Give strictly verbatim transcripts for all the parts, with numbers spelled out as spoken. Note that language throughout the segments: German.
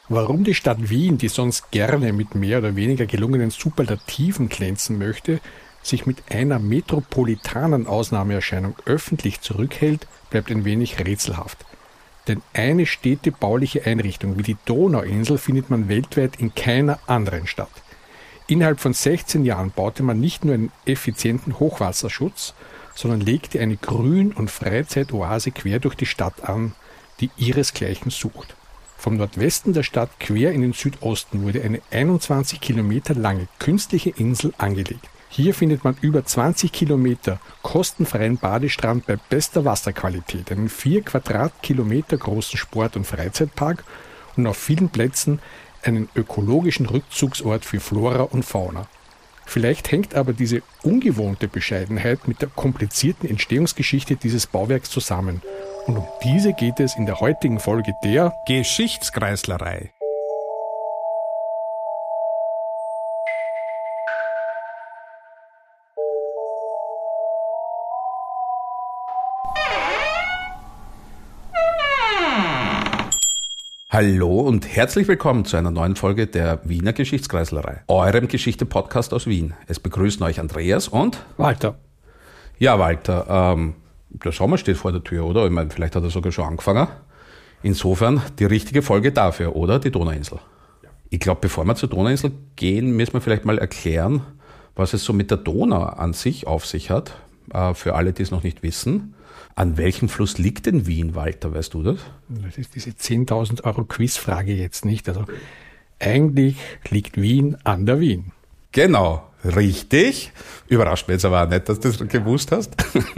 Warum die Stadt Wien, die sonst gerne mit mehr oder weniger gelungenen Superlativen glänzen möchte, sich mit einer metropolitanen Ausnahmeerscheinung öffentlich zurückhält, bleibt ein wenig rätselhaft. Denn eine städtebauliche Einrichtung wie die Donauinsel findet man weltweit in keiner anderen Stadt. Innerhalb von sechzehn Jahren baute man nicht nur einen effizienten Hochwasserschutz, sondern legte eine Grün- und Freizeitoase quer durch die Stadt an, die ihresgleichen sucht. Vom Nordwesten der Stadt quer in den Südosten wurde eine einundzwanzig Kilometer lange künstliche Insel angelegt. Hier findet man über zwanzig Kilometer kostenfreien Badestrand bei bester Wasserqualität, einen vier Quadratkilometer großen Sport- und Freizeitpark und auf vielen Plätzen einen ökologischen Rückzugsort für Flora und Fauna. Vielleicht hängt aber diese ungewohnte Bescheidenheit mit der komplizierten Entstehungsgeschichte dieses Bauwerks zusammen. Und um diese geht es in der heutigen Folge der Geschichtskreislerei. Hallo und herzlich willkommen zu einer neuen Folge der Wiener Geschichtskreislerei, eurem Geschichte-Podcast aus Wien. Es begrüßen euch Andreas und Walter. Ja, Walter, ähm, der Sommer steht vor der Tür, oder? Ich meine, vielleicht hat er sogar schon angefangen. Insofern die richtige Folge dafür, oder? Die Donauinsel. Ja. Ich glaube, bevor wir zur Donauinsel gehen, müssen wir vielleicht mal erklären, was es so mit der Donau an sich auf sich hat, äh, für alle, die es noch nicht wissen. An welchem Fluss liegt denn Wien, Walter, weißt du das? Das ist diese zehntausend Euro Quizfrage jetzt nicht. Also eigentlich liegt Wien an der Wien. Genau, richtig. Überrascht mich jetzt aber auch nicht, dass du das gewusst hast.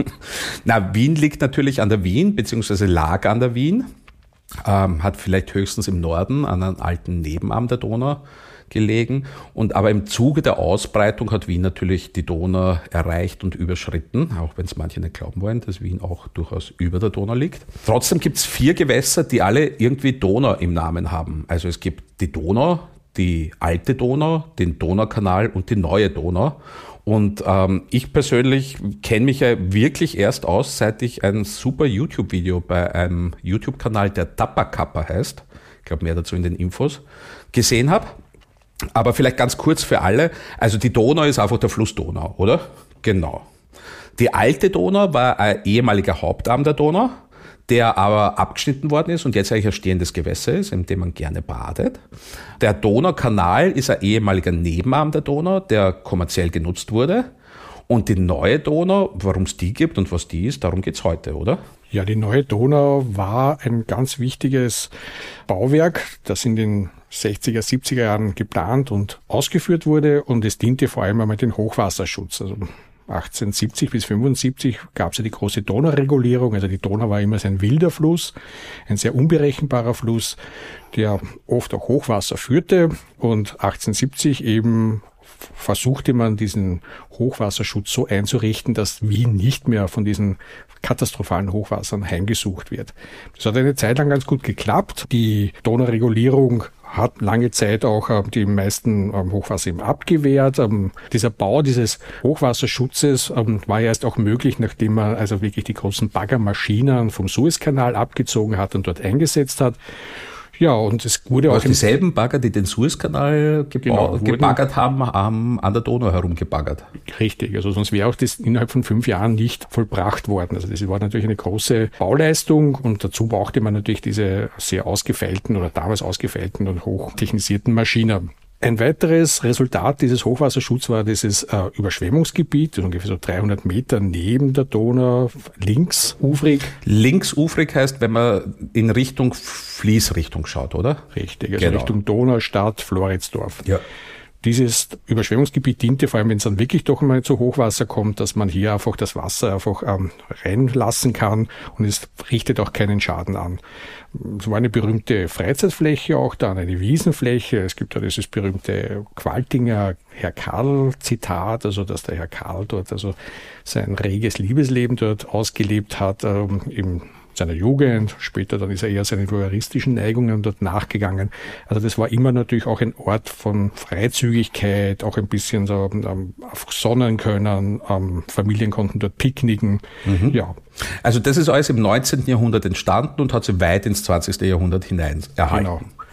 Na, Wien liegt natürlich an der Wien, beziehungsweise lag an der Wien. Ähm, hat vielleicht höchstens im Norden an einem alten Nebenarm der Donau gelegen. Und aber im Zuge der Ausbreitung hat Wien natürlich die Donau erreicht und überschritten, auch wenn es manche nicht glauben wollen, dass Wien auch durchaus über der Donau liegt. Trotzdem gibt es vier Gewässer, die alle irgendwie Donau im Namen haben. Also es gibt die Donau, die alte Donau, den Donaukanal und die neue Donau. Und ähm, ich persönlich kenne mich ja wirklich erst aus, seit ich ein super YouTube-Video bei einem YouTube-Kanal, der Tapakappa heißt, ich glaube mehr dazu in den Infos, gesehen habe. Aber vielleicht ganz kurz für alle, also die Donau ist einfach der Fluss Donau, oder? Genau. Die alte Donau war ein ehemaliger Hauptarm der Donau, der aber abgeschnitten worden ist und jetzt eigentlich ein stehendes Gewässer ist, in dem man gerne badet. Der Donaukanal ist ein ehemaliger Nebenarm der Donau, der kommerziell genutzt wurde. Und die neue Donau, warum es die gibt und was die ist, darum geht's heute, oder? Ja, die neue Donau war ein ganz wichtiges Bauwerk, das in den sechziger, siebziger Jahren geplant und ausgeführt wurde und es diente vor allem einmal den Hochwasserschutz. Also achtzehnhundertsiebzig bis fünfundsiebzig gab es ja die große Donauregulierung. Also die Donau war immer so ein wilder Fluss, ein sehr unberechenbarer Fluss, der oft auch Hochwasser führte. Und achtzehnhundertsiebzig eben versuchte man, diesen Hochwasserschutz so einzurichten, dass Wien nicht mehr von diesen katastrophalen Hochwassern heimgesucht wird. Das hat eine Zeit lang ganz gut geklappt. Die Donauregulierung hat lange Zeit auch äh, die meisten ähm, Hochwasser eben abgewehrt. Ähm, dieser Bau dieses Hochwasserschutzes ähm, war ja erst auch möglich, nachdem man also wirklich die großen Baggermaschinen vom Suezkanal abgezogen hat und dort eingesetzt hat. Ja, und es wurde auch... Dieselben Bagger, die den Suezkanal geba- genau, gebaggert haben, haben an der Donau herumgebaggert. Richtig, also sonst wäre auch das innerhalb von fünf Jahren nicht vollbracht worden. Also das war natürlich eine große Bauleistung und dazu brauchte man natürlich diese sehr ausgefeilten oder damals ausgefeilten und hochtechnisierten Maschinen. Ein weiteres Resultat dieses Hochwasserschutzes war dieses äh, Überschwemmungsgebiet, ungefähr so dreihundert Meter neben der Donau, linksufrig. Linksufrig heißt, wenn man in Richtung Fließrichtung schaut, oder? Richtig, also genau. Richtung Donaustadt, Floridsdorf. Ja. Dieses Überschwemmungsgebiet diente vor allem, wenn es dann wirklich doch mal zu Hochwasser kommt, dass man hier einfach das Wasser einfach ähm, reinlassen kann und es richtet auch keinen Schaden an. Es war eine berühmte Freizeitfläche auch da, eine Wiesenfläche. Es gibt ja dieses berühmte Qualtinger Herr Karl-Zitat, also dass der Herr Karl dort also sein reges Liebesleben dort ausgelebt hat, ähm, im seiner Jugend, später dann ist er eher seinen voyeuristischen Neigungen dort nachgegangen. Also das war immer natürlich auch ein Ort von Freizügigkeit, auch ein bisschen so ähm, sonnen können, ähm, Familien konnten dort picknicken, mhm. ja. Also das ist alles im neunzehnten Jahrhundert entstanden und hat sich weit ins zwanzigsten Jahrhundert hinein erhalten. Genau.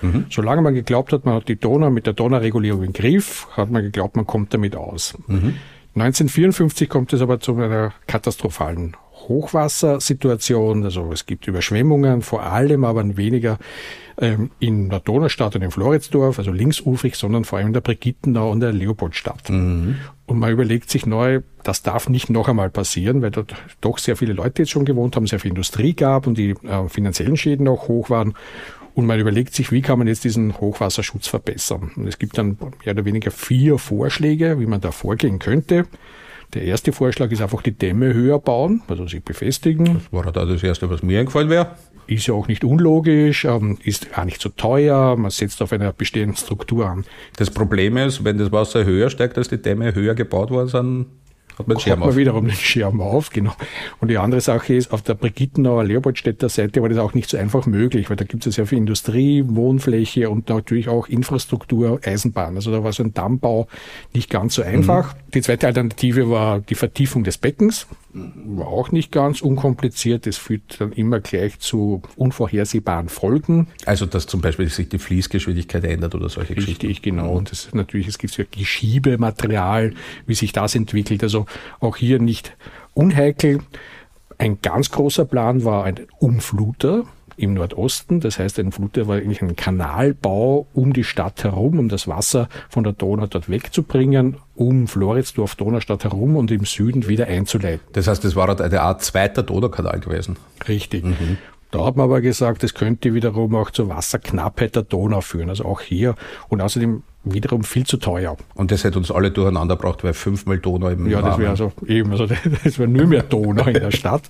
Mhm. Solange man geglaubt hat, man hat die Donau mit der Donauregulierung im Griff, hat man geglaubt, man kommt damit aus. Mhm. neunzehnhundertvierundfünfzig kommt es aber zu einer katastrophalen Hochwassersituation. Also es gibt Überschwemmungen, vor allem aber weniger ähm, in der Donaustadt und in Floridsdorf, also linksufrig, sondern vor allem in der Brigittenau und der Leopoldstadt. Mhm. Und man überlegt sich neu, das darf nicht noch einmal passieren, weil dort doch sehr viele Leute jetzt schon gewohnt haben, sehr viel Industrie gab und die äh, finanziellen Schäden auch hoch waren. Und man überlegt sich, wie kann man jetzt diesen Hochwasserschutz verbessern. Und es gibt dann mehr oder weniger vier Vorschläge, wie man da vorgehen könnte. Der erste Vorschlag ist einfach die Dämme höher bauen, also sie befestigen. Das war da das Erste, was mir eingefallen wäre. Ist ja auch nicht unlogisch, ist gar nicht so teuer, man setzt auf einer bestehenden Struktur an. Das Problem ist, wenn das Wasser höher steigt, als die Dämme höher gebaut worden sind, hat man, hat man wiederum den Schirm auf, genau. Und die andere Sache ist, auf der Brigittenauer Leopoldstädter Seite war das auch nicht so einfach möglich, weil da gibt es ja sehr viel Industrie, Wohnfläche und natürlich auch Infrastruktur, Eisenbahn. Also da war so ein Dammbau nicht ganz so einfach. Mhm. Die zweite Alternative war die Vertiefung des Beckens. War auch nicht ganz unkompliziert. Das führt dann immer gleich zu unvorhersehbaren Folgen. Also, dass zum Beispiel sich die Fließgeschwindigkeit ändert oder solche Richtig, Geschichten. Richtig, genau. Und das natürlich, es gibt ja Geschiebematerial, wie sich das entwickelt. Also auch hier nicht unheikel. Ein ganz großer Plan war ein Umfluter im Nordosten. Das heißt, ein Fluter war eigentlich ein Kanalbau um die Stadt herum, um das Wasser von der Donau dort wegzubringen, um Floridsdorf, Donaustadt herum und im Süden wieder einzuleiten. Das heißt, das war eine Art zweiter Donaukanal gewesen? Richtig. Mhm. Da hat man aber gesagt, das könnte wiederum auch zur Wasserknappheit der Donau führen. Also auch hier und außerdem wiederum viel zu teuer. Und das hätte uns alle durcheinander gebracht, weil fünfmal Donau im Ja, das wäre also eben, also das wäre nur mehr Donau in der Stadt.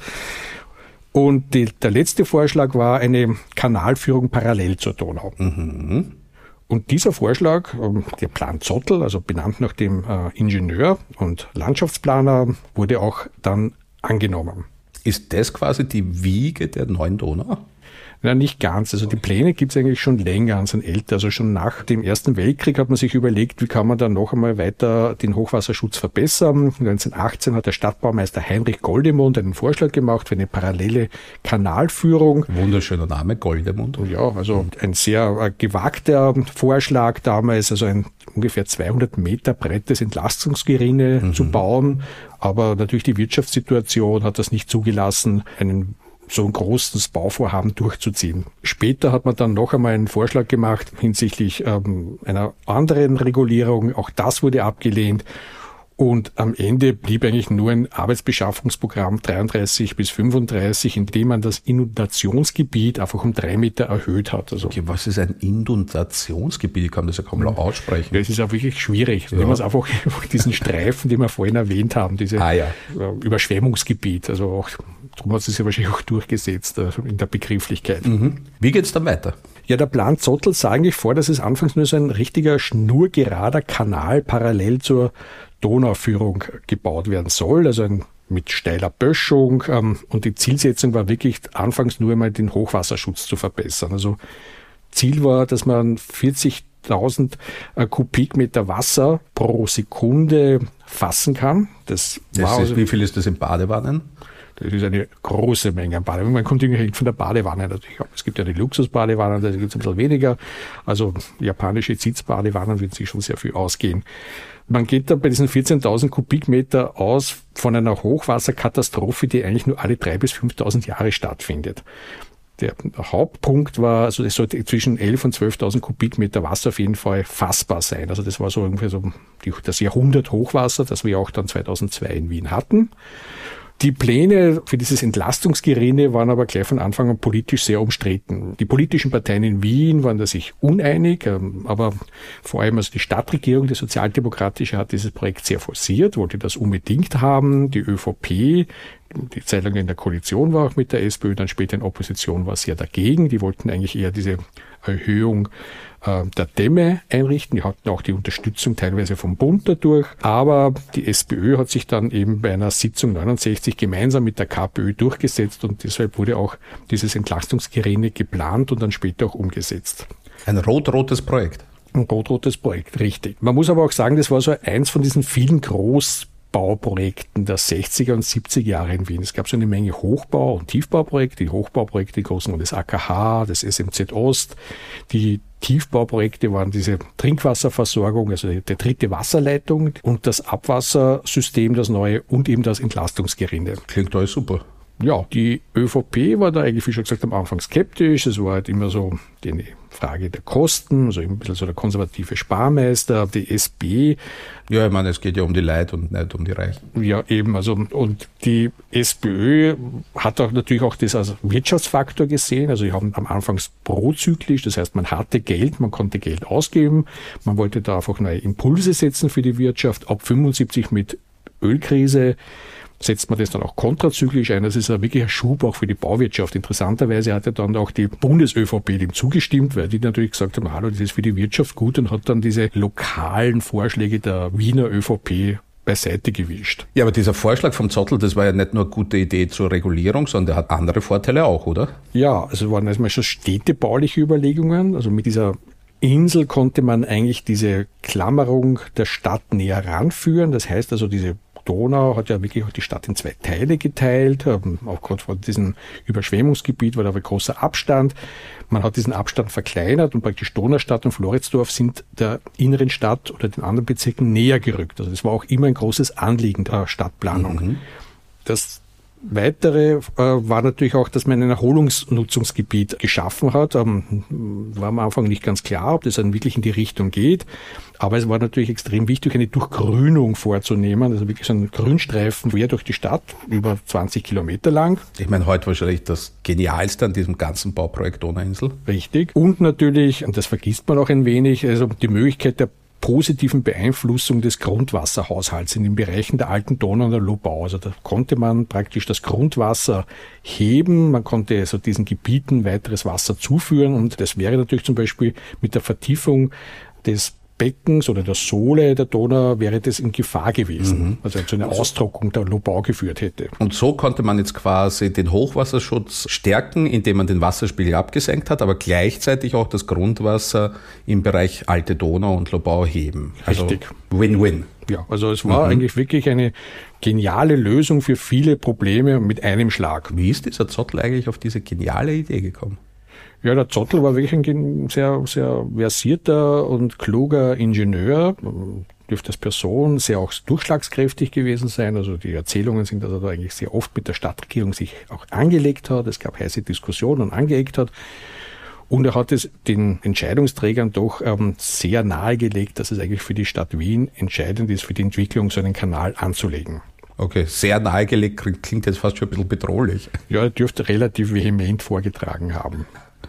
Und die, der letzte Vorschlag war eine Kanalführung parallel zur Donau. Mhm. Und dieser Vorschlag, der Plan Zottel, also benannt nach dem Ingenieur und Landschaftsplaner, wurde auch dann angenommen. Ist das quasi die Wiege der neuen Donau? Na, nicht ganz. Also die Pläne gibt es eigentlich schon länger, sind älter. Also schon nach dem Ersten Weltkrieg hat man sich überlegt, wie kann man dann noch einmal weiter den Hochwasserschutz verbessern. neunzehnhundertachtzehn hat der Stadtbaumeister Heinrich Goldemund einen Vorschlag gemacht für eine parallele Kanalführung. Wunderschöner Name, Goldemund. Ja, also ein sehr gewagter Vorschlag damals, also ein ungefähr zweihundert Meter breites Entlastungsgerinne mhm. zu bauen. Aber natürlich die Wirtschaftssituation hat das nicht zugelassen, einen so ein großes Bauvorhaben durchzuziehen. Später hat man dann noch einmal einen Vorschlag gemacht hinsichtlich ähm, einer anderen Regulierung. Auch das wurde abgelehnt. Und am Ende blieb eigentlich nur ein Arbeitsbeschaffungsprogramm dreiunddreißig bis fünfunddreißig, in dem man das Inundationsgebiet einfach um drei Meter erhöht hat. Also okay, was ist ein Inundationsgebiet? Ich kann das ja kaum noch aussprechen. Ja, es ist auch wirklich schwierig. Ja. Nehmen wir es einfach, einfach diesen Streifen, den wir vorhin erwähnt haben, diese ah, ja. Überschwemmungsgebiet. Also auch, darum hat es sich ja wahrscheinlich auch durchgesetzt in der Begrifflichkeit. Mhm. Wie geht's dann weiter? Ja, der Plan Zottel sah eigentlich vor, dass es anfangs nur so ein richtiger schnurgerader Kanal parallel zur Donauführung gebaut werden soll, also ein, mit steiler Böschung. Ähm, und die Zielsetzung war wirklich anfangs nur einmal den Hochwasserschutz zu verbessern. Also Ziel war, dass man vierzigtausend äh, Kubikmeter Wasser pro Sekunde fassen kann. Das, das war ist, also, wie viel ist das in Badewannen? Das ist eine große Menge an Badewannen. Man kommt irgendwie von der Badewanne natürlich. Es gibt ja die Luxusbadewannen, da gibt es ein bisschen weniger. Also japanische Sitzbadewannen würden sich schon sehr viel ausgehen. Man geht da bei diesen vierzehntausend Kubikmeter aus von einer Hochwasserkatastrophe, die eigentlich nur alle drei bis fünftausend Jahre stattfindet. Der Hauptpunkt war, also es sollte zwischen elf und zwölftausend Kubikmeter Wasser auf jeden Fall fassbar sein. Also das war so ungefähr so die, das Jahrhundert Hochwasser, das wir auch dann zweitausendzwei in Wien hatten. Die Pläne für dieses Entlastungsgerinne waren aber gleich von Anfang an politisch sehr umstritten. Die politischen Parteien in Wien waren da sich uneinig, aber vor allem also die Stadtregierung, die sozialdemokratische, hat dieses Projekt sehr forciert, wollte das unbedingt haben. Die ÖVP, die Zeit lang in der Koalition war auch mit der SPÖ, dann später in Opposition war sehr dagegen. Die wollten eigentlich eher diese Erhöhung äh, der Dämme einrichten. Die hatten auch die Unterstützung teilweise vom Bund dadurch. Aber die SPÖ hat sich dann eben bei einer Sitzung neunundsechzig gemeinsam mit der KPÖ durchgesetzt und deshalb wurde auch dieses Entlastungsgerinne geplant und dann später auch umgesetzt. Ein rot-rotes Projekt. Ein rot-rotes Projekt, richtig. Man muss aber auch sagen, das war so eins von diesen vielen Groß Bauprojekten der sechziger und siebziger Jahre in Wien. Es gab so eine Menge Hochbau- und Tiefbauprojekte. Die Hochbauprojekte, die großen, das A K H, das S M Z Ost, die Tiefbauprojekte waren diese Trinkwasserversorgung, also die dritte Wasserleitung und das Abwassersystem, das neue und eben das Entlastungsgerinde. Klingt alles super. Ja, die ÖVP war da eigentlich, wie schon gesagt, am Anfang skeptisch. Es war halt immer so die Frage der Kosten, also ein bisschen so der konservative Sparmeister, die S P. Ja, ich meine, es geht ja um die Leute und nicht um die Reichen. Ja, eben, also und die SPÖ hat auch natürlich auch das als Wirtschaftsfaktor gesehen. Also die haben am Anfang prozyklisch, das heißt, man hatte Geld, man konnte Geld ausgeben, man wollte da einfach neue Impulse setzen für die Wirtschaft. Ab fünfundsiebzig mit Ölkrise setzt man das dann auch kontrazyklisch ein. Das ist ein wirklicher Schub auch für die Bauwirtschaft. Interessanterweise hat ja dann auch die Bundes-ÖVP dem zugestimmt, weil die natürlich gesagt haben, hallo, das ist für die Wirtschaft gut, und hat dann diese lokalen Vorschläge der Wiener ÖVP beiseite gewischt. Ja, aber dieser Vorschlag vom Zottl, das war ja nicht nur eine gute Idee zur Regulierung, sondern der hat andere Vorteile auch, oder? Ja, also waren erstmal schon städtebauliche Überlegungen. Also mit dieser Insel konnte man eigentlich diese Klammerung der Stadt näher ranführen. Das heißt also, diese Donau hat ja wirklich auch die Stadt in zwei Teile geteilt. Auch gerade von diesem Überschwemmungsgebiet war da ein großer Abstand. Man hat diesen Abstand verkleinert und praktisch Donaustadt und Floridsdorf sind der inneren Stadt oder den anderen Bezirken näher gerückt. Also das war auch immer ein großes Anliegen der Stadtplanung. Mhm. Das Weitere äh, war natürlich auch, dass man ein Erholungsnutzungsgebiet geschaffen hat. Ähm, war am Anfang nicht ganz klar, ob das dann wirklich in die Richtung geht. Aber es war natürlich extrem wichtig, eine Durchgrünung vorzunehmen. Also wirklich so einen Grünstreifen quer durch die Stadt, über zwanzig Kilometer lang. Ich meine, heute wahrscheinlich das Genialste an diesem ganzen Bauprojekt Donauinsel. Richtig. Und natürlich, und das vergisst man auch ein wenig, also die Möglichkeit der positiven Beeinflussung des Grundwasserhaushalts in den Bereichen der alten Donau und der Lobau. Also da konnte man praktisch das Grundwasser heben, man konnte also diesen Gebieten weiteres Wasser zuführen, und das wäre natürlich zum Beispiel mit der Vertiefung des Beckens oder der Sohle der Donau wäre das in Gefahr gewesen, mhm. also zu einer Austrocknung der Lobau geführt hätte. Und so konnte man jetzt quasi den Hochwasserschutz stärken, indem man den Wasserspiegel abgesenkt hat, aber gleichzeitig auch das Grundwasser im Bereich Alte Donau und Lobau heben. Also Richtig. Win-win. Ja, also es war mhm. eigentlich wirklich eine geniale Lösung für viele Probleme mit einem Schlag. Wie ist dieser Zottl eigentlich auf diese geniale Idee gekommen? Ja, der Zottl war wirklich ein sehr, sehr versierter und kluger Ingenieur, dürfte als Person sehr auch durchschlagskräftig gewesen sein. Also die Erzählungen sind, dass er da eigentlich sehr oft mit der Stadtregierung sich auch angelegt hat. Es gab heiße Diskussionen und angeeckt hat. Und er hat es den Entscheidungsträgern doch ähm, sehr nahegelegt, dass es eigentlich für die Stadt Wien entscheidend ist, für die Entwicklung so einen Kanal anzulegen. Okay, sehr nahegelegt, klingt jetzt fast schon ein bisschen bedrohlich. Ja, er dürfte relativ vehement vorgetragen haben.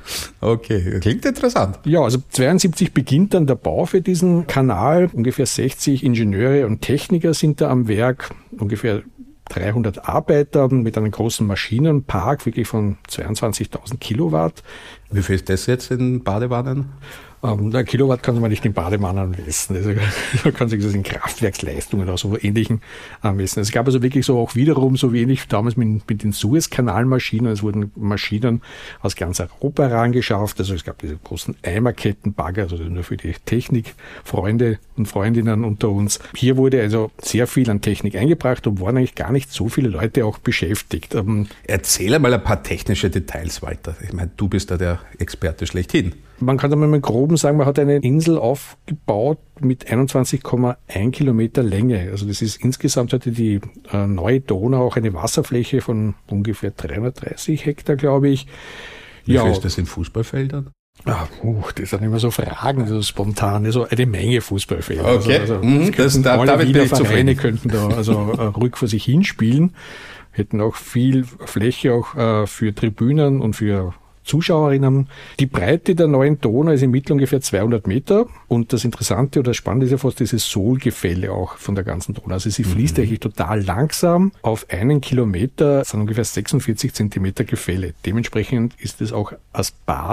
Okay, klingt interessant. Ja, also zweiundsiebzig beginnt dann der Bau für diesen Kanal. Ungefähr sechzig Ingenieure und Techniker sind da am Werk, ungefähr dreihundert Arbeiter mit einem großen Maschinenpark, wirklich von zweiundzwanzigtausend Kilowatt. Wie viel ist das jetzt in Badewannen? Ähm, der Kilowatt kann man nicht in Badewannen messen. Also, man kann sich das in Kraftwerksleistungen oder so Ähnlichen äh, messen. Es gab also wirklich so auch wiederum, so wenig damals mit, mit den Suezkanalmaschinen. Es wurden Maschinen aus ganz Europa herangeschafft. Also es gab diese großen Eimerkettenbagger, also nur für die Technikfreunde und Freundinnen unter uns. Hier wurde also sehr viel an Technik eingebracht und waren eigentlich gar nicht so viele Leute auch beschäftigt. Ähm, Erzähl mal ein paar technische Details, Walter. Ich meine, du bist da der Experte schlechthin. Man kann einmal im Groben sagen, man hat eine Insel aufgebaut mit einundzwanzig Komma eins Kilometer Länge. Also das ist insgesamt, hatte die äh, neue Donau auch eine Wasserfläche von ungefähr dreihundertdreißig Hektar, glaube ich. Wie ja, viel ist das in Fußballfeldern? Ah, uh, das sind immer so Fragen, so spontan, also eine Menge Fußballfelder. Okay, also, also mhm, das, da, alle damit Wiener bin ich Vereine zufrieden. Könnten da also äh, ruhig vor sich hinspielen, hätten auch viel Fläche auch äh, für Tribünen und für Zuschauerinnen. Die Breite der neuen Donau ist im Mittel ungefähr zweihundert Meter, und das Interessante oder Spannende ist ja fast dieses Sohlgefälle auch von der ganzen Donau. Also sie fließt mhm. eigentlich total langsam. Auf einen Kilometer sind ungefähr sechsundvierzig Zentimeter Gefälle. Dementsprechend ist es auch als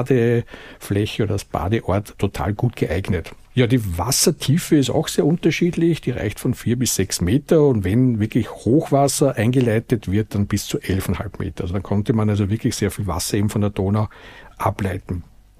Badefläche oder als Badeort total gut geeignet. Ja, die Wassertiefe ist auch sehr unterschiedlich. Die reicht von vier bis sechs Meter, und wenn wirklich Hochwasser eingeleitet wird, dann bis zu elf Komma fünf Meter. Also dann konnte man also wirklich sehr viel Wasser eben von der Donau ableiten.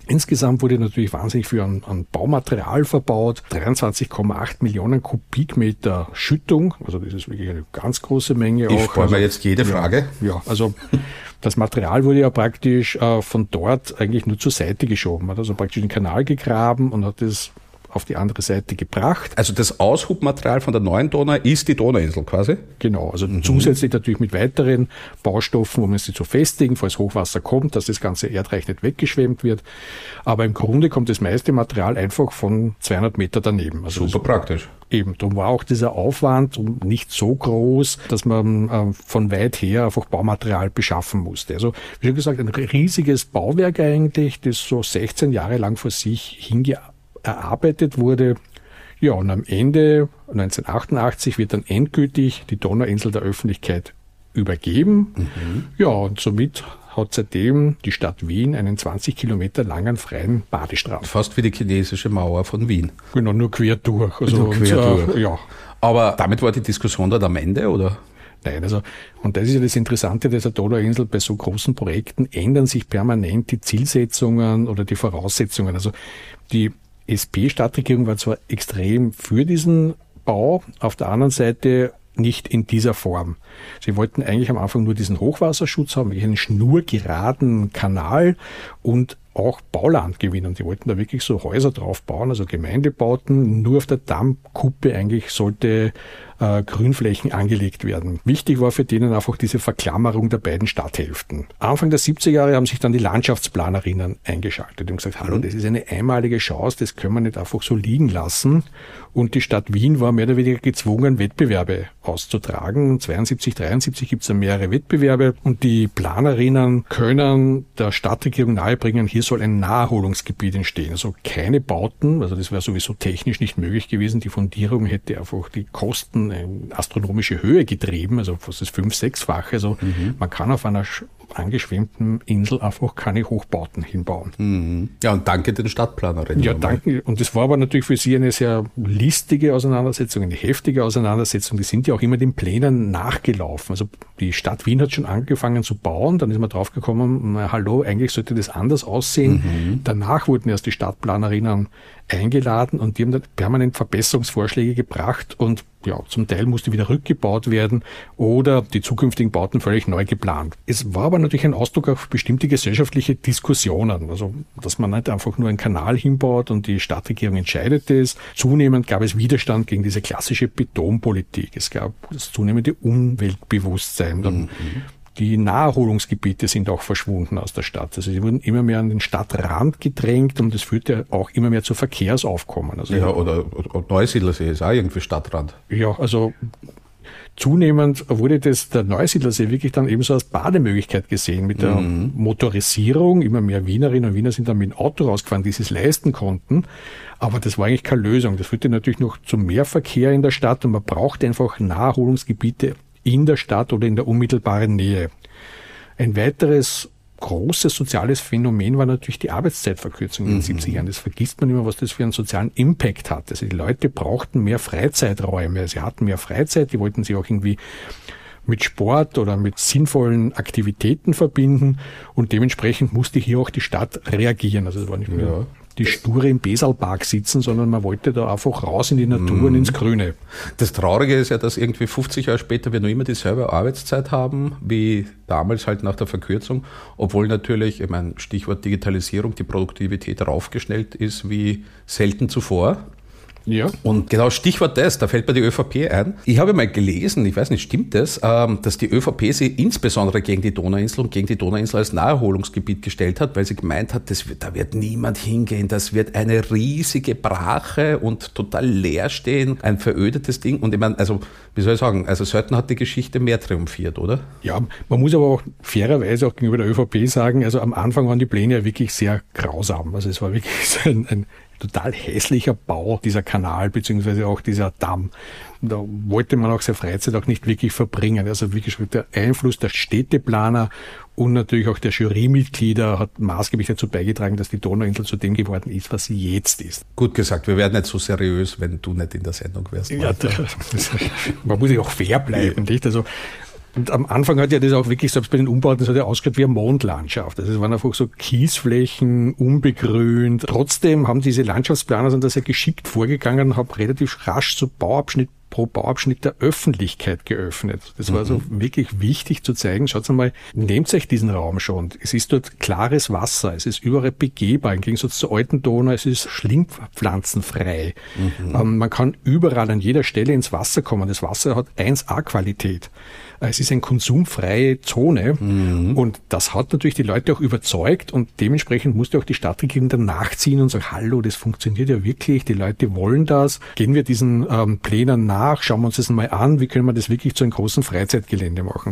Insgesamt wurde natürlich wahnsinnig viel an, an Baumaterial verbaut, dreiundzwanzig Komma acht Millionen Kubikmeter Schüttung, also das ist wirklich eine ganz große Menge. Ich auch. freue mich also, jetzt jede Frage. Ja, ja, also das Material wurde ja praktisch äh, von dort eigentlich nur zur Seite geschoben. Man hat also praktisch den Kanal gegraben und hat es auf die andere Seite gebracht. Also das Aushubmaterial von der neuen Donau ist die Donauinsel quasi? Genau, also mhm. zusätzlich natürlich mit weiteren Baustoffen, um es zu festigen, falls Hochwasser kommt, dass das ganze Erdreich nicht weggeschwemmt wird. Aber im Grunde kommt das meiste Material einfach von zweihundert Meter daneben. Also super praktisch. Eben, darum war auch dieser Aufwand nicht so groß, dass man äh, von weit her einfach Baumaterial beschaffen musste. Also wie schon gesagt, ein riesiges Bauwerk eigentlich, das so sechzehn Jahre lang vor sich hingearbeitet erarbeitet wurde. Ja, und am Ende neunzehnhundertachtundachtzig wird dann endgültig die Donauinsel der Öffentlichkeit übergeben. Mhm. Ja, und somit hat seitdem die Stadt Wien einen zwanzig Kilometer langen freien Badestrand. Fast wie die chinesische Mauer von Wien. Genau, nur quer durch. Also nur quer und, durch. Äh, ja. Aber damit war die Diskussion dort am Ende, oder? Nein, also, und das ist ja das Interessante dieser Donauinsel, bei so großen Projekten ändern sich permanent die Zielsetzungen oder die Voraussetzungen. Also die S P-Stadtregierung war zwar extrem für diesen Bau, auf der anderen Seite nicht in dieser Form. Sie wollten eigentlich am Anfang nur diesen Hochwasserschutz haben, einen schnurgeraden Kanal und auch Bauland gewinnen. Die wollten da wirklich so Häuser drauf bauen, also Gemeindebauten. Nur auf der Dammkuppe eigentlich sollte äh, Grünflächen angelegt werden. Wichtig war für denen einfach diese Verklammerung der beiden Stadthälften. Anfang der siebziger Jahre haben sich dann die Landschaftsplanerinnen eingeschaltet und gesagt, hallo, das ist eine einmalige Chance, das können wir nicht einfach so liegen lassen. Und die Stadt Wien war mehr oder weniger gezwungen, Wettbewerbe auszutragen. zweiundsiebzig, dreiundsiebzig gibt es dann mehrere Wettbewerbe und die Planerinnen können der Stadtregierung nahebringen, hier soll ein Naherholungsgebiet entstehen. Also keine Bauten, also das wäre sowieso technisch nicht möglich gewesen. Die Fundierung hätte einfach die Kosten in astronomische Höhe getrieben, also fast das fünf-, sechsfache. Also mhm. man kann auf einer angeschwemmten Insel einfach keine Hochbauten hinbauen. Mhm. Ja, und danke den Stadtplanerinnen. Ja, danke. Und das war aber natürlich für sie eine sehr listige Auseinandersetzung, eine heftige Auseinandersetzung. Die sind ja auch immer den Plänen nachgelaufen. Also die Stadt Wien hat schon angefangen zu bauen, dann ist man draufgekommen, na, hallo, eigentlich sollte das anders aussehen. Mhm. Danach wurden erst die Stadtplanerinnen eingeladen und die haben dann permanent Verbesserungsvorschläge gebracht und ja, zum Teil musste wieder rückgebaut werden oder die zukünftigen Bauten völlig neu geplant. Es war aber natürlich ein Ausdruck auf bestimmte gesellschaftliche Diskussionen, also dass man nicht einfach nur einen Kanal hinbaut und die Stadtregierung entscheidet es. Zunehmend gab es Widerstand gegen diese klassische Betonpolitik. Es gab das zunehmende Umweltbewusstsein. Dann mhm. Die Naherholungsgebiete sind auch verschwunden aus der Stadt. Also sie wurden immer mehr an den Stadtrand gedrängt und das führte auch immer mehr zu Verkehrsaufkommen. Also ja, oder, oder Neusiedlersee ist auch irgendwie Stadtrand. Ja, also zunehmend wurde das, der Neusiedlersee wirklich dann ebenso als Bademöglichkeit gesehen mit der mhm. Motorisierung. Immer mehr Wienerinnen und Wiener sind dann mit dem Auto rausgefahren, die es leisten konnten. Aber das war eigentlich keine Lösung. Das führte natürlich noch zu mehr Verkehr in der Stadt und man brauchte einfach Naherholungsgebiete in der Stadt oder in der unmittelbaren Nähe. Ein weiteres großes soziales Phänomen war natürlich die Arbeitszeitverkürzung in den mhm. siebziger Jahren. Das vergisst man immer, was das für einen sozialen Impact hat. Also die Leute brauchten mehr Freizeiträume. Sie hatten mehr Freizeit, die wollten sich auch irgendwie mit Sport oder mit sinnvollen Aktivitäten verbinden und dementsprechend musste hier auch die Stadt reagieren. Also es war nicht mehr ja. die Sture im Besalpark sitzen, sondern man wollte da einfach raus in die Natur mm. und ins Grüne. Das Traurige ist ja, dass irgendwie fünfzig Jahre später wir noch immer dieselbe Arbeitszeit haben, wie damals halt nach der Verkürzung, obwohl natürlich, ich meine, Stichwort Digitalisierung, die Produktivität raufgeschnellt ist wie selten zuvor. Ja. Und genau Stichwort das, da fällt mir die ÖVP ein. Ich habe mal gelesen, ich weiß nicht, stimmt das, dass die ÖVP sich insbesondere gegen die Donauinsel und gegen die Donauinsel als Naherholungsgebiet gestellt hat, weil sie gemeint hat, das wird, da wird niemand hingehen, das wird eine riesige Brache und total leer stehen, ein verödetes Ding. Und ich meine, also, wie soll ich sagen, also selten hat die Geschichte mehr triumphiert, oder? Ja, man muss aber auch fairerweise auch gegenüber der ÖVP sagen, also am Anfang waren die Pläne ja wirklich sehr grausam. Also es war wirklich ein, ein total hässlicher Bau, dieser Kanal, beziehungsweise auch dieser Damm. Da wollte man auch seine Freizeit auch nicht wirklich verbringen. Also wirklich der Einfluss der Städteplaner und natürlich auch der Jurymitglieder hat maßgeblich dazu beigetragen, dass die Donauinsel zu dem geworden ist, was sie jetzt ist. Gut gesagt, wir werden nicht so seriös, wenn du nicht in der Sendung wärst. Ja, das, man muss ja auch fair bleiben, nicht? Also Und am Anfang hat ja das auch wirklich, selbst bei den Umbauten, das hat ja ausgeschaut wie eine Mondlandschaft. Also es waren einfach so Kiesflächen, unbegrünt. Trotzdem haben diese Landschaftsplaner sind da sehr geschickt vorgegangen und haben relativ rasch so Bauabschnitt pro Bauabschnitt der Öffentlichkeit geöffnet. Das war also mhm. wirklich wichtig zu zeigen, schaut mal, nehmt euch diesen Raum schon. Es ist dort klares Wasser, es ist überall begehbar, im Gegensatz zur alten Donau, es ist schlingpflanzenfrei. Mhm. Ähm, man kann überall an jeder Stelle ins Wasser kommen. Das Wasser hat eins A Qualität. Es ist eine konsumfreie Zone mhm. und das hat natürlich die Leute auch überzeugt und dementsprechend musste auch die Stadtregierung dann nachziehen und sagen, hallo, das funktioniert ja wirklich, die Leute wollen das, gehen wir diesen ähm, Plänen nach, schauen wir uns das mal an, wie können wir das wirklich zu einem großen Freizeitgelände machen.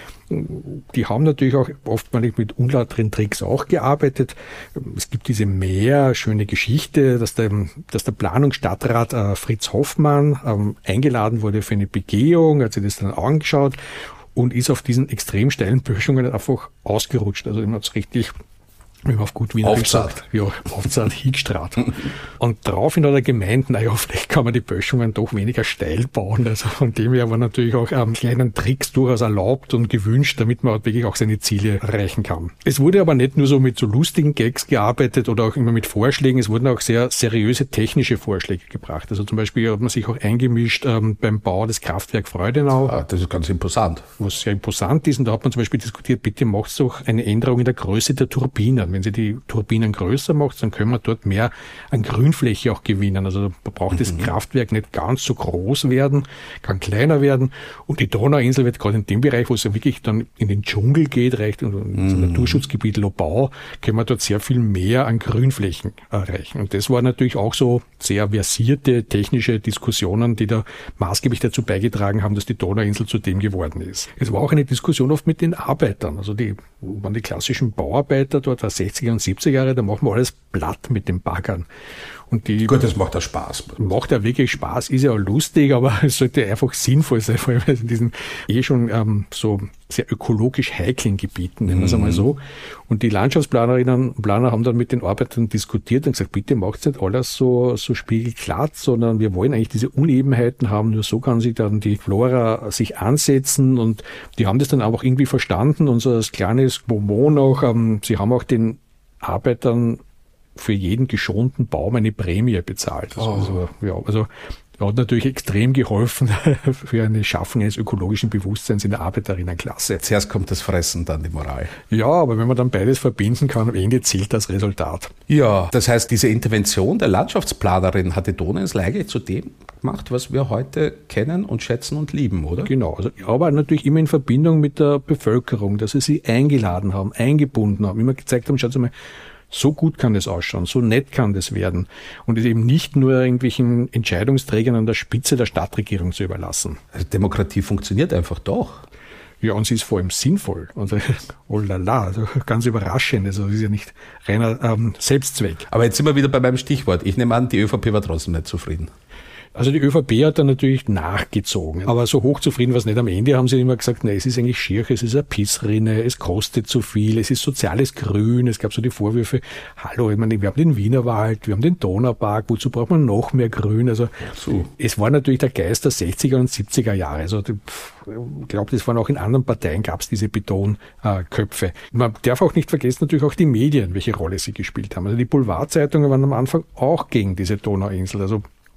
Die haben natürlich auch oftmals mit unlauteren Tricks auch gearbeitet. Es gibt diese mehr schöne Geschichte, dass der, dass der Planungsstadtrat äh, Fritz Hoffmann ähm, eingeladen wurde für eine Begehung, hat sich das dann angeschaut und ist auf diesen extrem steilen Böschungen einfach ausgerutscht. Also ihm hat es richtig, wie man auf gut Wiener sagt, ja, aufzahlt, hingestrat. Und daraufhin hat er gemeint, naja, vielleicht kann man die Böschungen doch weniger steil bauen. Also von dem her waren natürlich auch ähm, kleinen Tricks durchaus erlaubt und gewünscht, damit man halt wirklich auch seine Ziele erreichen kann. Es wurde aber nicht nur so mit so lustigen Gags gearbeitet oder auch immer mit Vorschlägen, es wurden auch sehr seriöse technische Vorschläge gebracht. Also zum Beispiel hat man sich auch eingemischt ähm, beim Bau des Kraftwerk Freudenau. Ah, das ist ganz imposant. Was sehr imposant ist. Und da hat man zum Beispiel diskutiert, bitte macht doch eine Änderung in der Größe der Turbinen. Wenn Sie die Turbinen größer macht, dann können wir dort mehr an Grünfläche auch gewinnen. Also da braucht das mhm. Kraftwerk nicht ganz so groß werden, kann kleiner werden. Und die Donauinsel wird gerade in dem Bereich, wo es ja wirklich dann in den Dschungel geht, reicht, und ins mhm. Naturschutzgebiet Lobau, können wir dort sehr viel mehr an Grünflächen erreichen. Und das waren natürlich auch so sehr versierte technische Diskussionen, die da maßgeblich dazu beigetragen haben, dass die Donauinsel zu dem geworden ist. Es war auch eine Diskussion oft mit den Arbeitern. Also die waren die klassischen Bauarbeiter dort, war sechziger und siebziger Jahre, da machen wir alles platt mit den Baggern. Und die Gut, das macht ja Spaß. Macht ja wirklich Spaß, ist ja auch lustig, aber es sollte einfach sinnvoll sein, vor allem in diesen eh schon ähm, so sehr ökologisch heiklen Gebieten, nennen wir es einmal so. Und die Landschaftsplanerinnen und Planer haben dann mit den Arbeitern diskutiert und gesagt, bitte macht nicht alles so, so spiegelglatt, sondern wir wollen eigentlich diese Unebenheiten haben, nur so kann sich dann die Flora sich ansetzen und die haben das dann auch irgendwie verstanden und so als kleines Bonbon auch, ähm, sie haben auch den Arbeitern für jeden geschonten Baum eine Prämie bezahlt. Also, oh. also, ja, also hat natürlich extrem geholfen für eine Schaffung eines ökologischen Bewusstseins in der Arbeiterinnenklasse. Zuerst kommt das Fressen, dann die Moral. Ja, aber wenn man dann beides verbinden kann, am Ende zählt das Resultat. Ja, das heißt, diese Intervention der Landschaftsplanerin hat die Donauinsel eigentlich zu dem gemacht, was wir heute kennen und schätzen und lieben, oder? Genau, also, aber natürlich immer in Verbindung mit der Bevölkerung, dass sie sie eingeladen haben, eingebunden haben, immer gezeigt haben, schaut mal, so gut kann das ausschauen, so nett kann das werden und es eben nicht nur irgendwelchen Entscheidungsträgern an der Spitze der Stadtregierung zu überlassen. Also Demokratie funktioniert einfach doch. Ja, und sie ist vor allem sinnvoll. Also, oh la la, also ganz überraschend. Also, das ist ja nicht reiner ähm, Selbstzweck. Aber jetzt sind wir wieder bei meinem Stichwort. Ich nehme an, die ÖVP war trotzdem nicht zufrieden. Also die ÖVP hat dann natürlich nachgezogen. Aber so hochzufrieden war es nicht. Am Ende haben sie immer gesagt, nein, es ist eigentlich schier, es ist eine Pissrinne, es kostet zu viel, es ist soziales Grün. Es gab so die Vorwürfe, hallo, ich meine, wir haben den Wienerwald, wir haben den Donaupark, wozu braucht man noch mehr Grün? Also so. Es war natürlich der Geist der sechziger und siebziger Jahre. Also ich glaube, das waren auch in anderen Parteien, gab es diese Betonköpfe. Man darf auch nicht vergessen, natürlich auch die Medien, welche Rolle sie gespielt haben. Also die Boulevardzeitungen waren am Anfang auch gegen diese Donauinsel. Also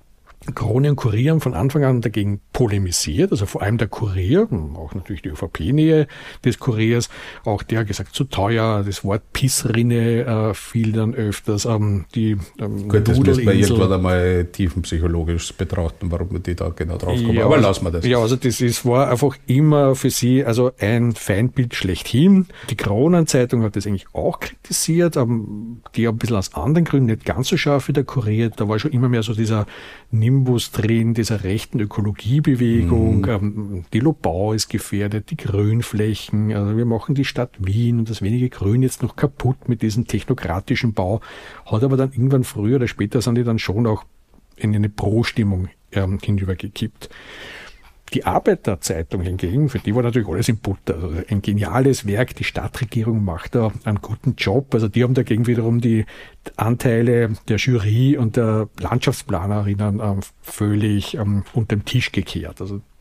Krone und Kurier haben von Anfang an dagegen polemisiert, also vor allem der Kurier, auch natürlich die ÖVP-Nähe des Kuriers, auch der hat gesagt, zu teuer, das Wort Pissrinne äh, fiel dann öfters, ähm, die ähm, Gut, das müssen wir irgendwann einmal tiefenpsychologisch betrachten, warum wir die da genau drauf kommen, ja, aber also, lassen wir das. Ja, also das ist, war einfach immer für sie also ein Feindbild schlechthin. Die Kronenzeitung hat das eigentlich auch kritisiert, ähm, die ein bisschen aus anderen Gründen, nicht ganz so scharf wie der Kurier, da war schon immer mehr so dieser Nimbus drin, dieser rechten Ökologiebewegung, mhm. ähm, die Lobau ist gefährdet, die Grünflächen, also wir machen die Stadt Wien und das wenige Grün jetzt noch kaputt mit diesem technokratischen Bau, hat aber dann irgendwann früher oder später sind die dann schon auch in eine Pro-Stimmung ähm, hinübergekippt. Die Arbeiterzeitung hingegen, für die war natürlich alles in Butter. Also ein geniales Werk, die Stadtregierung macht da einen guten Job. Also die haben dagegen wiederum die Anteile der Jury und der Landschaftsplanerinnen ähm, völlig ähm, unter den Tisch gekehrt. Also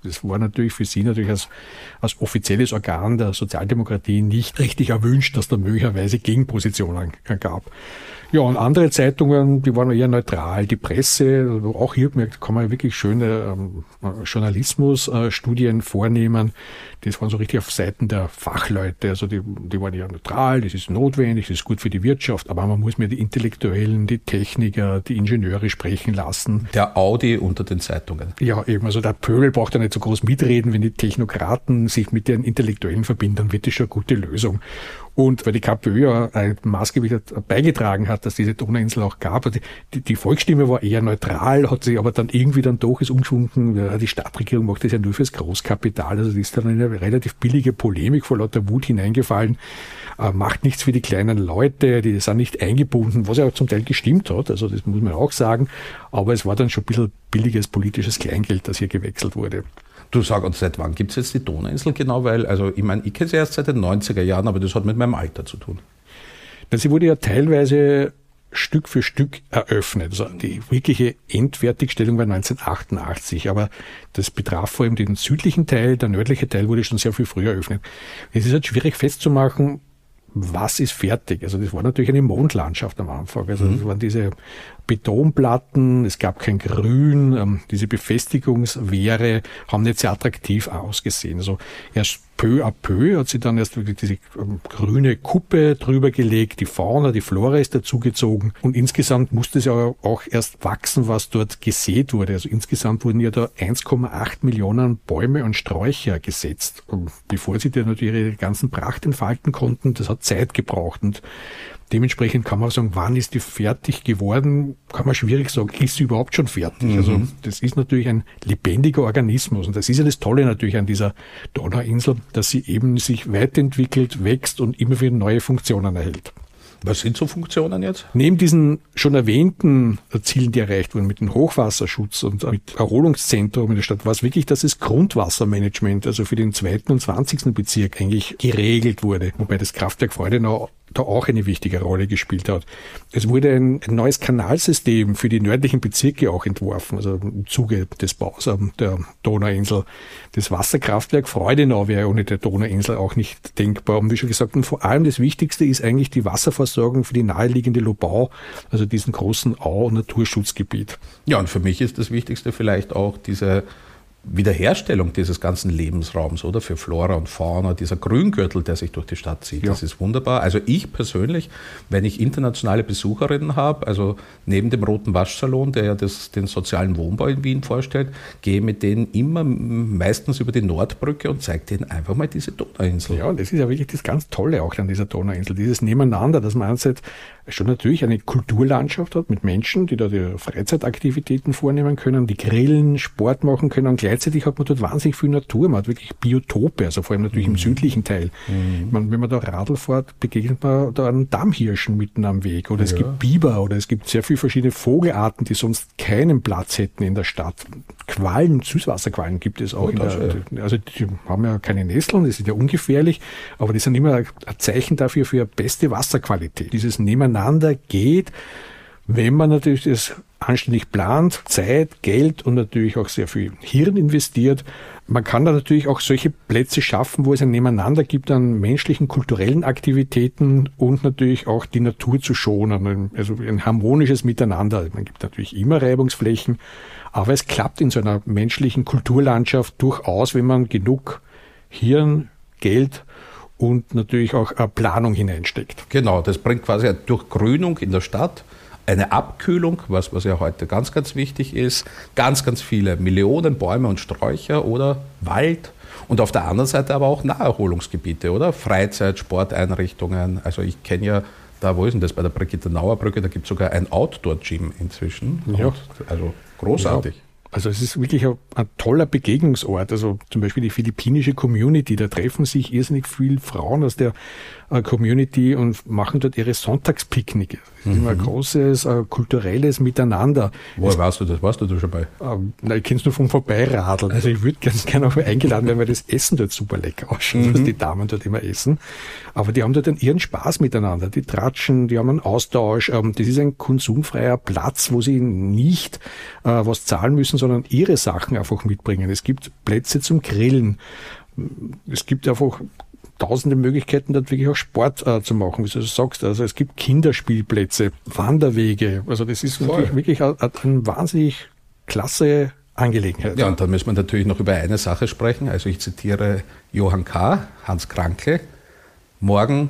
das war natürlich für sie natürlich als, als offizielles Organ der Sozialdemokratie nicht richtig erwünscht, dass da möglicherweise Gegenpositionen gab. Ja, und andere Zeitungen, die waren eher neutral. Die Presse, also auch hier kann man wirklich schöne ähm, Journalismusstudien äh, vornehmen. Das waren so richtig auf Seiten der Fachleute. Also die, die waren eher neutral, das ist notwendig, das ist gut für die Wirtschaft, aber man muss mir die Intellektuellen, die Techniker, die Ingenieure sprechen lassen. Der Audi unter den Zeitungen. Ja, eben. Also der Pöbel braucht ja nicht so groß mitreden. Wenn die Technokraten sich mit den Intellektuellen verbinden, dann wird das schon eine gute Lösung. Und weil die KPÖ ja maßgeblich beigetragen hat, dass diese Donauinsel auch gab. Die, die, die Volksstimme war eher neutral, hat sich aber dann irgendwie dann doch ist umgeschwungen, ja, die Stadtregierung macht das ja nur fürs Großkapital. Also die ist dann in eine relativ billige Polemik vor lauter Wut hineingefallen. Äh, macht nichts für die kleinen Leute, die sind nicht eingebunden, was ja auch zum Teil gestimmt hat. Also das muss man auch sagen. Aber es war dann schon ein bisschen billiges politisches Kleingeld, das hier gewechselt wurde. Du sag uns, seit wann gibt es jetzt die Donauinsel genau? Weil, also ich meine, ich kenne sie erst seit den neunziger Jahren, aber das hat mit meinem Alter zu tun. Sie wurde ja teilweise Stück für Stück eröffnet. Also die wirkliche Endfertigstellung war neunzehnhundertachtundachtzig, aber das betraf vor allem den südlichen Teil, der nördliche Teil wurde schon sehr viel früher eröffnet. Es ist halt schwierig festzumachen, was ist fertig. Also das war natürlich eine Mondlandschaft am Anfang. Also das waren diese Betonplatten, es gab kein Grün, ähm, diese Befestigungswehre haben nicht sehr attraktiv ausgesehen. Also erst peu à peu hat sie dann erst wirklich diese ähm, grüne Kuppe drüber gelegt, die Fauna, die Flora ist dazugezogen und insgesamt musste es ja auch erst wachsen, was dort gesät wurde. Also insgesamt wurden ja da eins Komma acht Millionen Bäume und Sträucher gesetzt, und bevor sie dann natürlich ihre ganzen Pracht entfalten konnten. Das hat Zeit gebraucht und dementsprechend kann man sagen, wann ist die fertig geworden, kann man schwierig sagen, ist sie überhaupt schon fertig? Mhm. Also das ist natürlich ein lebendiger Organismus und das ist ja das Tolle natürlich an dieser Donauinsel, dass sie eben sich weiterentwickelt, wächst und immer wieder neue Funktionen erhält. Was sind so Funktionen jetzt? Neben diesen schon erwähnten Zielen, die erreicht wurden, mit dem Hochwasserschutz und mit Erholungszentrum in der Stadt, war es wirklich, dass das Grundwassermanagement, also für den zweiten und zwanzigsten Bezirk eigentlich geregelt wurde, wobei das Kraftwerk Freudenau da auch eine wichtige Rolle gespielt hat. Es wurde ein, ein neues Kanalsystem für die nördlichen Bezirke auch entworfen, also im Zuge des Baus der Donauinsel. Das Wasserkraftwerk Freudenau wäre ohne der Donauinsel auch nicht denkbar. Und wie schon gesagt, und vor allem das Wichtigste ist eigentlich die Wasserversorgung für die naheliegende Lobau, also diesen großen Au- und Naturschutzgebiet. Ja, und für mich ist das Wichtigste vielleicht auch diese Wiederherstellung dieses ganzen Lebensraums, oder? Für Flora und Fauna, dieser Grüngürtel, der sich durch die Stadt zieht. Ja. Das ist wunderbar. Also ich persönlich, wenn ich internationale Besucherinnen habe, also neben dem Roten Waschsalon, der ja das, den sozialen Wohnbau in Wien vorstellt, gehe mit denen immer meistens über die Nordbrücke und zeige denen einfach mal diese Donauinsel. Ja, das ist ja wirklich das ganz Tolle auch an dieser Donauinsel, dieses Nebeneinander, dass man einerseits schon natürlich eine Kulturlandschaft hat mit Menschen, die da die Freizeitaktivitäten vornehmen können, die grillen, Sport machen können und gleichzeitig hat man dort wahnsinnig viel Natur, man hat wirklich Biotope, also vor allem natürlich mhm. im südlichen Teil. Mhm. Man, wenn man da Radl fährt, begegnet man da einen Dammhirschen mitten am Weg oder es ja. gibt Biber oder es gibt sehr viele verschiedene Vogelarten, die sonst keinen Platz hätten in der Stadt. Quallen, Süßwasserquallen gibt es auch. Oh, in der, ja. Also die haben ja keine Nesseln, das ist ja ungefährlich, aber die sind immer ein Zeichen dafür für beste Wasserqualität. Dieses Nebeneinander geht, wenn man natürlich das anständig plant, Zeit, Geld und natürlich auch sehr viel Hirn investiert. Man kann da natürlich auch solche Plätze schaffen, wo es ein Nebeneinander gibt an menschlichen, kulturellen Aktivitäten und natürlich auch die Natur zu schonen. Also ein harmonisches Miteinander. Man gibt natürlich immer Reibungsflächen, aber es klappt in so einer menschlichen Kulturlandschaft durchaus, wenn man genug Hirn, Geld und natürlich auch eine Planung hineinsteckt. Genau, das bringt quasi eine Durchgrünung in der Stadt, eine Abkühlung, was, was ja heute ganz, ganz wichtig ist, ganz, ganz viele Millionen Bäume und Sträucher oder Wald und auf der anderen Seite aber auch Naherholungsgebiete, oder? Freizeit, Sporteinrichtungen, also ich kenne ja, da, wo ist denn das, bei der Brigitte-Nauer-Brücke, da gibt es sogar ein Outdoor-Gym inzwischen. Ja. Und, also großartig. Ja. Also es ist wirklich ein, ein toller Begegnungsort. Also zum Beispiel die philippinische Community, da treffen sich irrsinnig viele Frauen aus der äh, Community und machen dort ihre Sonntagspicknicke. Das ist mhm. immer ein großes äh, kulturelles Miteinander. Woher warst du das? Warst du da schon bei? Ähm, na, ich kenne es nur vom Vorbeiradeln. Also ich würde ganz gerne auch eingeladen werden, weil das Essen dort super lecker ausschaut, mhm. was die Damen dort immer essen. Aber die haben dort dann ihren Spaß miteinander. Die tratschen, die haben einen Austausch. Ähm, das ist ein konsumfreier Platz, wo sie nicht äh, was zahlen müssen, sondern ihre Sachen einfach mitbringen. Es gibt Plätze zum Grillen. Es gibt einfach tausende Möglichkeiten, dort wirklich auch Sport äh, zu machen, wie du sagst. Also es gibt Kinderspielplätze, Wanderwege. Also das ist wirklich, wirklich eine, eine wahnsinnig klasse Angelegenheit. Ja, und dann müssen wir natürlich noch über eine Sache sprechen. Also ich zitiere Johann K., Hans Krankl, morgen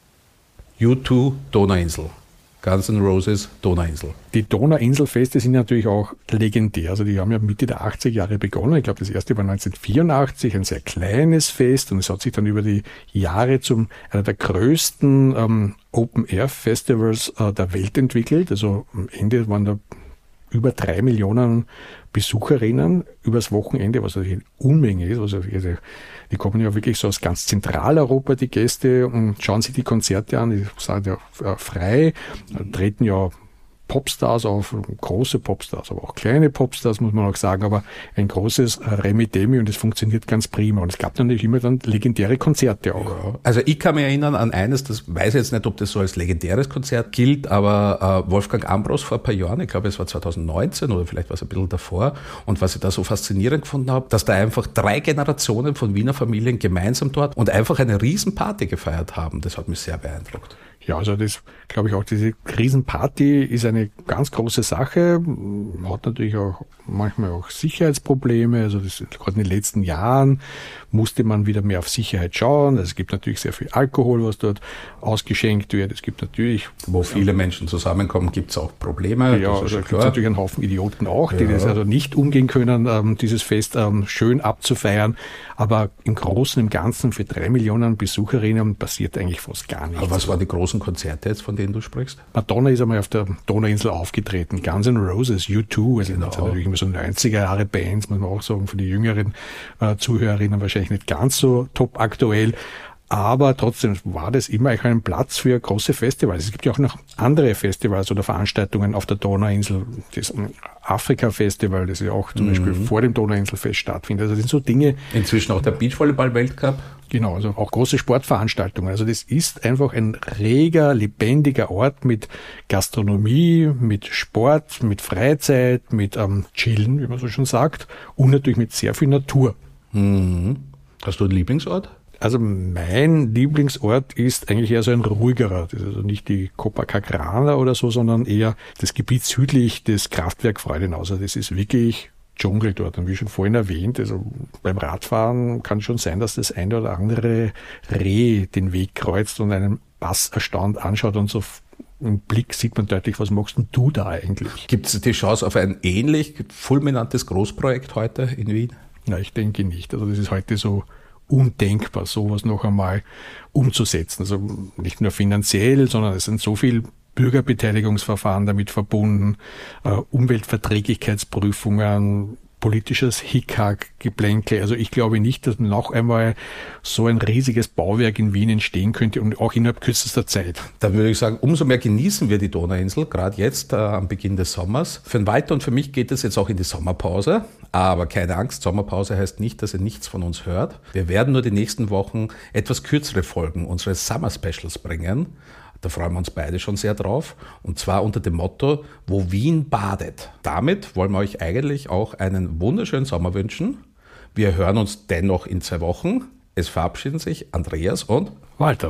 U zwei Donauinsel. Guns N' Roses, Donauinsel. Die Donauinselfeste sind natürlich auch legendär. Also die haben ja Mitte der achtziger Jahre begonnen. Ich glaube, das erste war neunzehnhundertvierundachtzig, ein sehr kleines Fest. Und es hat sich dann über die Jahre zum einer der größten ähm, Open-Air-Festivals äh, der Welt entwickelt. Also am Ende waren da über drei Millionen Besucherinnen übers Wochenende, was natürlich eine Unmenge ist. Also die kommen ja wirklich so aus ganz Zentraleuropa, die Gäste, und schauen sich die Konzerte an. Die sind ja frei, treten ja Popstars auf, große Popstars, aber auch kleine Popstars, muss man auch sagen, aber ein großes Remi-Demi, und es funktioniert ganz prima. Und es gab natürlich immer dann legendäre Konzerte auch. Ja. Also ich kann mich erinnern an eines, das weiß ich jetzt nicht, ob das so als legendäres Konzert gilt, aber äh, Wolfgang Ambros vor ein paar Jahren, ich glaube es war zweitausendneunzehn oder vielleicht war es ein bisschen davor, und was ich da so faszinierend gefunden habe, dass da einfach drei Generationen von Wiener Familien gemeinsam dort und einfach eine Riesenparty gefeiert haben. Das hat mich sehr beeindruckt. Ja, also das glaube ich auch, diese Riesenparty ist eine ganz große Sache, hat natürlich auch manchmal auch Sicherheitsprobleme, also das, gerade in den letzten Jahren musste man wieder mehr auf Sicherheit schauen. Also es gibt natürlich sehr viel Alkohol, was dort ausgeschenkt wird, es gibt natürlich... Wo viele Menschen zusammenkommen, gibt es auch Probleme. Ja, also gibt es natürlich einen Haufen Idioten auch, die ja. das also nicht umgehen können, ähm, dieses Fest ähm, schön abzufeiern, aber im Großen und Ganzen für drei Millionen Besucherinnen passiert eigentlich fast gar nichts. Aber was waren die großen Konzerte jetzt, von denen du sprichst? Madonna ist einmal auf der Donauinsel aufgetreten, Guns N' Roses, U zwei, also genau. das sind natürlich immer so neunziger Jahre Bands, muss man auch sagen, für die jüngeren äh, Zuhörerinnen wahrscheinlich nicht ganz so top aktuell, aber trotzdem war das immer ein Platz für große Festivals. Es gibt ja auch noch andere Festivals oder Veranstaltungen auf der Donauinsel, das Afrika-Festival, das ja auch zum mhm. Beispiel vor dem Donauinselfest stattfindet. Also das sind so Dinge. Inzwischen auch der Beachvolleyball-Weltcup. Genau, also auch große Sportveranstaltungen. Also das ist einfach ein reger, lebendiger Ort mit Gastronomie, mit Sport, mit Freizeit, mit ähm, Chillen, wie man so schon sagt, und natürlich mit sehr viel Natur. Mhm. Hast du einen Lieblingsort? Also mein Lieblingsort ist eigentlich eher so ein ruhigerer. Das ist also nicht die Copacabana oder so, sondern eher das Gebiet südlich des Kraftwerk Freudenau. Also das ist wirklich Dschungel dort. Und wie schon vorhin erwähnt, also beim Radfahren kann schon sein, dass das eine oder andere Reh den Weg kreuzt und einen Bass erstaunt anschaut, und so im Blick sieht man deutlich, was machst denn du da eigentlich? Gibt es die Chance auf ein ähnlich fulminantes Großprojekt heute in Wien? Na, ich denke nicht. Also das ist heute so undenkbar, sowas noch einmal umzusetzen. Also nicht nur finanziell, sondern es sind so viel Bürgerbeteiligungsverfahren damit verbunden, äh, Umweltverträglichkeitsprüfungen, politisches Hickhack-Geplänkel. Also ich glaube nicht, dass noch einmal so ein riesiges Bauwerk in Wien entstehen könnte, und auch innerhalb kürzester Zeit. Da würde ich sagen, umso mehr genießen wir die Donauinsel, gerade jetzt äh, am Beginn des Sommers. Für den Walter und für mich geht es jetzt auch in die Sommerpause. Aber keine Angst, Sommerpause heißt nicht, dass ihr nichts von uns hört. Wir werden nur die nächsten Wochen etwas kürzere Folgen unseres Summer Specials bringen. Da freuen wir uns beide schon sehr drauf. Und zwar unter dem Motto, wo Wien badet. Damit wollen wir euch eigentlich auch einen wunderschönen Sommer wünschen. Wir hören uns dennoch in zwei Wochen. Es verabschieden sich Andreas und Walter.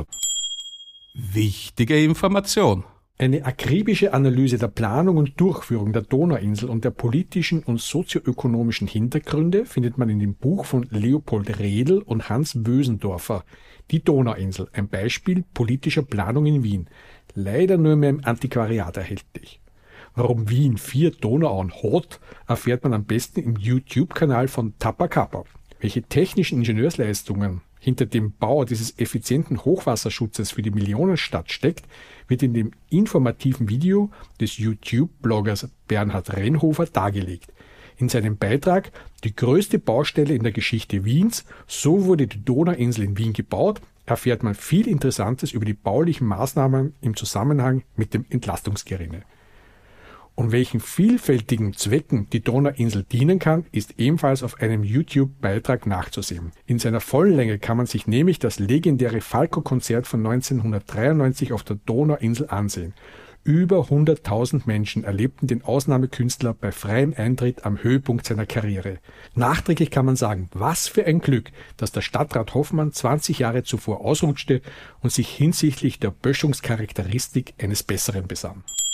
Wichtige Information. Eine akribische Analyse der Planung und Durchführung der Donauinsel und der politischen und sozioökonomischen Hintergründe findet man in dem Buch von Leopold Redl und Hans Bösendorfer, Die Donauinsel, ein Beispiel politischer Planung in Wien. Leider nur mehr im Antiquariat erhältlich. Warum Wien vier Donauauen hat, erfährt man am besten im YouTube-Kanal von Tappa Kappa. Welche technischen Ingenieursleistungen hinter dem Bau dieses effizienten Hochwasserschutzes für die Millionenstadt steckt, wird in dem informativen Video des YouTube-Bloggers Bernhard Rennhofer dargelegt. In seinem Beitrag »Die größte Baustelle in der Geschichte Wiens, so wurde die Donauinsel in Wien gebaut«, erfährt man viel Interessantes über die baulichen Maßnahmen im Zusammenhang mit dem Entlastungsgerinne. Und welchen vielfältigen Zwecken die Donauinsel dienen kann, ist ebenfalls auf einem YouTube-Beitrag nachzusehen. In seiner vollen Länge kann man sich nämlich das legendäre Falco-Konzert von neunzehnhundertdreiundneunzig auf der Donauinsel ansehen. Über hunderttausend Menschen erlebten den Ausnahmekünstler bei freiem Eintritt am Höhepunkt seiner Karriere. Nachträglich kann man sagen, was für ein Glück, dass der Stadtrat Hoffmann zwanzig Jahre zuvor ausrutschte und sich hinsichtlich der Böschungscharakteristik eines Besseren besann.